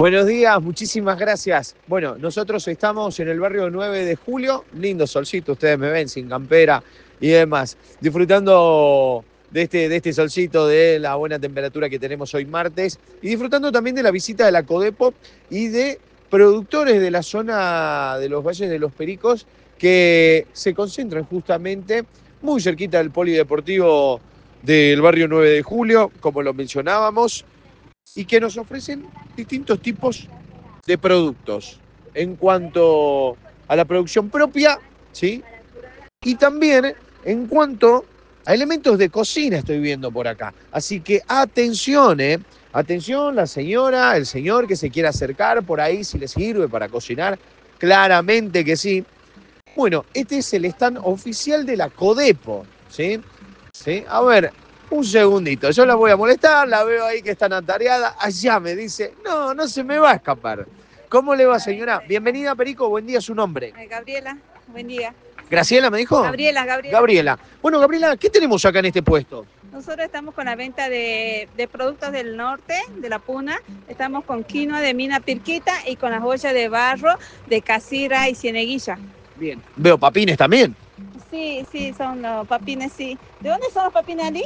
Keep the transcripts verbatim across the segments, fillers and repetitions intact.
Buenos días, muchísimas gracias. Bueno, nosotros estamos en el barrio nueve de julio, lindo solcito, ustedes me ven sin campera y demás, disfrutando de este, de este solcito, de la buena temperatura que tenemos hoy martes y disfrutando también de la visita de la Codepo y de productores de la zona de los Valles de los Pericos que se concentran justamente muy cerquita del polideportivo del barrio nueve de julio, como lo mencionábamos, y que nos ofrecen distintos tipos de productos en cuanto a la producción propia, ¿sí? Y también en cuanto a elementos de cocina estoy viendo por acá. Así que atención, ¿eh? Atención, la señora, el señor que se quiera acercar por ahí, si le sirve para cocinar, claramente que sí. Bueno, este es el stand oficial de la Codepo, ¿sí? ¿Sí? A ver, un segundito, yo la voy a molestar, la veo ahí que está atareada, allá me dice, no, no se me va a escapar. ¿Cómo le va, señora? Bienvenida, Perico, buen día, su nombre. Eh, Gabriela, buen día. ¿Graciela me dijo? Gabriela, Gabriela. Gabriela. Bueno, Gabriela, ¿qué tenemos acá en este puesto? Nosotros estamos con la venta de, de productos del norte, de la Puna. Estamos con quinoa de mina pirquita y con las ollas de barro de Casira y Cieneguilla. Bien. Veo papines también. Sí, sí, son los papines, sí. ¿De dónde son los papines, Ali?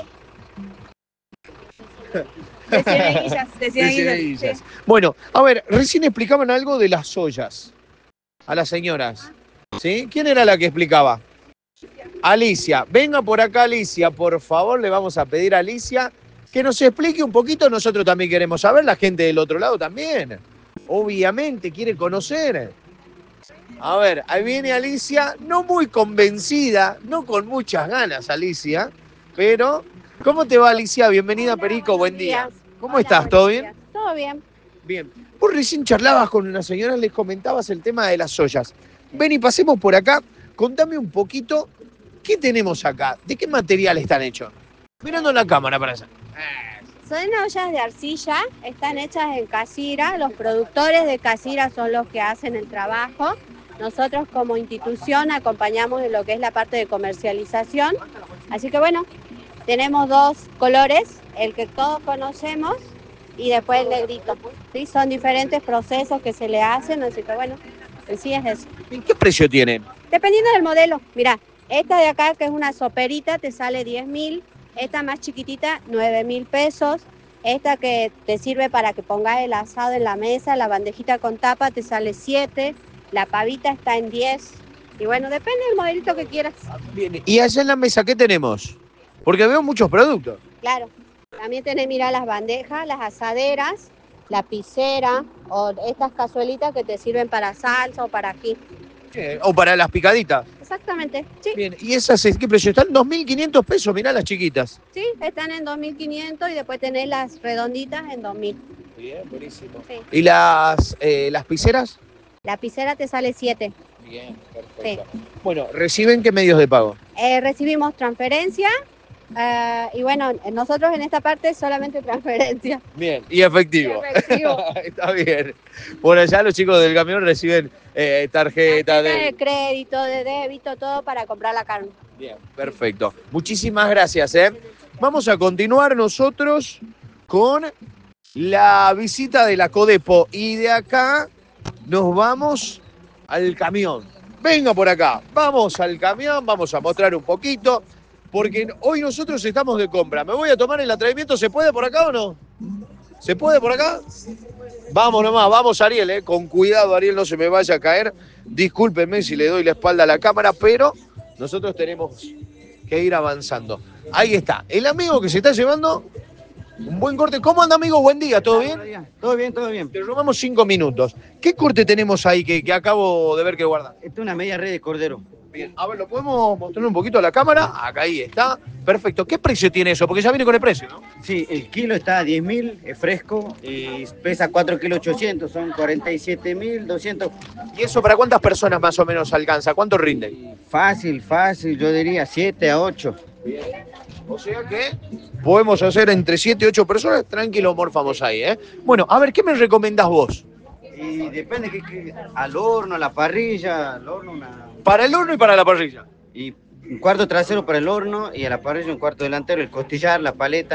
De Cieneguillas, de Cieneguillas. Sí. Bueno, a ver, recién explicaban algo de las ollas a las señoras. ¿Sí? ¿Quién era la que explicaba? Alicia. Venga por acá, Alicia, por favor, le vamos a pedir a Alicia que nos explique un poquito. Nosotros también queremos saber, la gente del otro lado también. Obviamente quiere conocer. A ver, ahí viene Alicia, no muy convencida, no con muchas ganas, Alicia, pero ¿cómo te va, Alicia? Bienvenida, Hola, Perico, buen día. días. ¿Cómo Hola, estás? ¿Todo bien? días. Todo bien. Bien. Vos recién charlabas con una señora, les comentabas el tema de las ollas. Ven y pasemos por acá, contame un poquito, ¿qué tenemos acá? ¿De qué material están hechos? Mirando la cámara para allá. Son ollas de arcilla, están hechas en Casira, los productores de Casira son los que hacen el trabajo. Nosotros como institución acompañamos en lo que es la parte de comercialización. Así que bueno, tenemos dos colores, el que todos conocemos y después el negrito. ¿Sí? Son diferentes procesos que se le hacen, así que bueno, en sí es eso. ¿En qué precio tienen? Dependiendo del modelo, mira, esta de acá que es una soperita te sale diez mil, esta más chiquitita nueve mil pesos, esta que te sirve para que pongas el asado en la mesa, la bandejita con tapa te sale siete, la pavita está en diez, y bueno, depende del modelito que quieras. Bien. ¿Y allá en la mesa qué tenemos? Porque veo muchos productos. Claro, también tenés, mira, las bandejas, las asaderas, la piscera, o estas cazuelitas que te sirven para salsa o para aquí. Eh, o para las picaditas. Exactamente, sí. Bien, ¿y esas qué precio están? dos mil quinientos pesos, mirá las chiquitas. Sí, están en dos mil quinientos y después tenés las redonditas en dos mil. Bien, buenísimo. Sí. ¿Y las, eh, las piceras? La piscera te sale siete. Bien, perfecto. Sí. Bueno, ¿reciben qué medios de pago? Eh, recibimos transferencia uh, y bueno, nosotros en esta parte solamente transferencia. Bien, y efectivo. Y efectivo. Está bien. Por allá los chicos del camión reciben eh, tarjeta, tarjeta de... de crédito, de débito, todo para comprar la carne. Bien, perfecto. Muchísimas gracias. ¿eh? Vamos a continuar nosotros con la visita de la Codepo y de acá nos vamos al camión. Venga por acá, vamos al camión, vamos a mostrar un poquito, porque hoy nosotros estamos de compra. ¿Me voy a tomar el atrevimiento? ¿Se puede por acá o no? ¿Se puede por acá? Vamos nomás, vamos Ariel, eh. Con cuidado Ariel, no se me vaya a caer. Discúlpenme si le doy la espalda a la cámara, pero nosotros tenemos que ir avanzando. Ahí está, el amigo que se está llevando un buen corte. ¿Cómo anda, amigo? Buen día, ¿todo bien? Todo bien, todo bien. Te robamos cinco minutos. ¿Qué corte tenemos ahí que, que acabo de ver que guarda? Esta es una media red de cordero. Bien, a ver, ¿lo podemos mostrar un poquito a la cámara? Acá ahí está. Perfecto. ¿Qué precio tiene eso? Porque ya viene con el precio, ¿no? Sí, el kilo está a diez mil, es fresco, y pesa cuatro kilos ochocientos, son cuarenta y siete mil doscientos. ¿Y eso para cuántas personas más o menos alcanza? ¿Cuánto rinde? Fácil, fácil, yo diría siete a ocho. Bien. O sea que podemos hacer entre siete y ocho personas, tranquilo, morfamos ahí, ¿eh? Bueno, a ver, ¿qué me recomendás vos? Y depende que, que al horno, a la parrilla, al horno una... Para el horno y para la parrilla. Y un cuarto trasero para el horno y a la parrilla un cuarto delantero, el costillar, la paleta.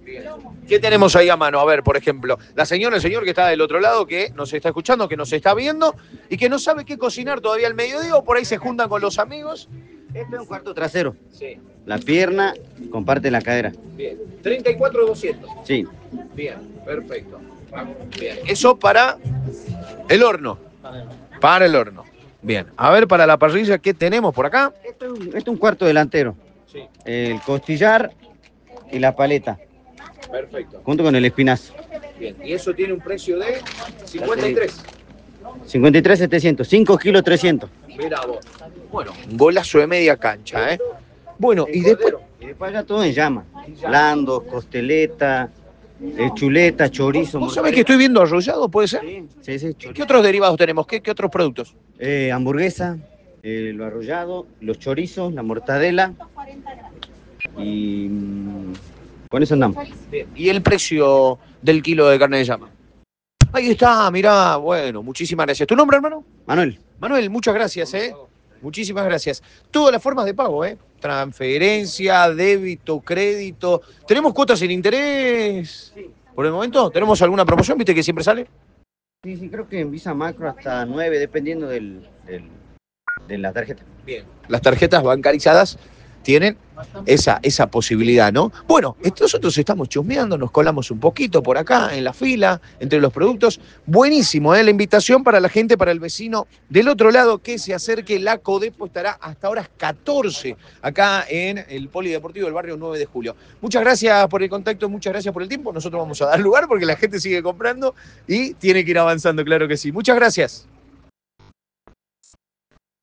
Bien. ¿Qué tenemos ahí a mano? A ver, por ejemplo, la señora, el señor que está del otro lado, que nos está escuchando, que nos está viendo y que no sabe qué cocinar todavía al mediodía o por ahí se juntan con los amigos. Este es un cuarto trasero. Sí. La pierna comparte la cadera. Bien. treinta y cuatro doscientos. Sí. Bien, perfecto. Bien. Eso para el horno. Para el horno. Bien. A ver, para la parrilla, ¿qué tenemos por acá? Esto es un, esto es un cuarto delantero. Sí. El costillar y la paleta, Perfecto. junto con el espinazo. Bien. Y eso tiene un precio de cincuenta y tres. cincuenta y tres setecientos, cinco kilos trescientos. Mira vos. Bueno, un golazo de media cancha, ¿eh? Bueno, y después... Y después ya todo en llama. Blandos, costeleta, eh, chuleta, chorizo. ¿Vos sabés que estoy viendo arrollado, puede ser? Sí, sí, sí, ¿Qué chorizo. otros derivados tenemos? ¿Qué, qué otros productos? Eh, hamburguesa, eh, lo arrollado, los chorizos, la mortadela. Y mm, con eso andamos. Bien. ¿Y el precio del kilo de carne de llama? Ahí está, mirá, bueno, muchísimas gracias. ¿Tu nombre, hermano? Manuel. Manuel, muchas gracias, ¿eh? Muchísimas gracias. Todas las formas de pago, ¿eh? Transferencia, débito, crédito. ¿Tenemos cuotas sin interés? Sí. Por el momento, ¿tenemos alguna promoción? ¿Viste que siempre sale? Sí, sí, creo que en Visa Macro hasta nueve, dependiendo del, del- de la tarjeta. Bien. Las tarjetas bancarizadas tienen esa, esa posibilidad, ¿no? Bueno, nosotros estamos chusmeando, nos colamos un poquito por acá, en la fila, entre los productos. Buenísimo, ¿eh? La invitación para la gente, para el vecino del otro lado, que se acerque. La Codepo estará hasta horas catorce acá en el Polideportivo del barrio nueve de julio. Muchas gracias por el contacto, muchas gracias por el tiempo. Nosotros vamos a dar lugar porque la gente sigue comprando y tiene que ir avanzando, claro que sí. Muchas gracias.